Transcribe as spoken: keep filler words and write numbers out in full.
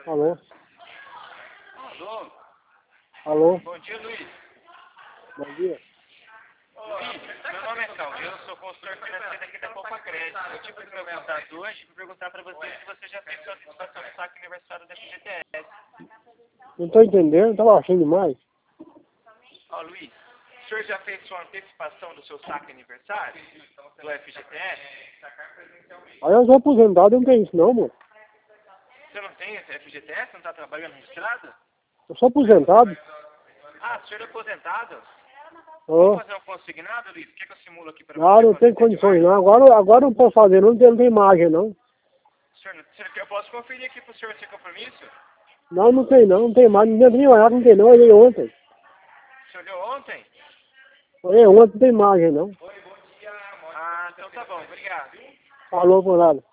Alô? Alô? Alô? Bom dia, Luiz. Bom dia. Luiz, meu nome é Cláudio, eu sou consultor financeiro aqui da Poupa Crédito. Eu tive meu contato hoje para perguntar para você se você já fez sua antecipação do saque aniversário da F G T S. Não tô entendendo, tava achando demais. Ó, Luiz, o senhor já fez sua antecipação do seu saque aniversário do F G T S? Aí eu sou aposentado, eu não tenho isso não, mano. Você não tem esse F G T S? Não está trabalhando registrado? Eu sou aposentado. Ah, o senhor é aposentado? Ó. Vamos fazer um consignado, Luiz? Quer que eu simulo aqui para Ah, você? não tem condições não. Agora, agora não posso fazer, não tem, não tem margem não. Senhor, senhor, eu posso conferir aqui para o senhor sem compromisso? Não, não tem não, não tem margem. Não tem nem olhar, não tem não. Eu olhei ontem. O senhor deu ontem? Olhei ontem, não tem margem não. Ah, então tá bom, obrigado. Falou por nada.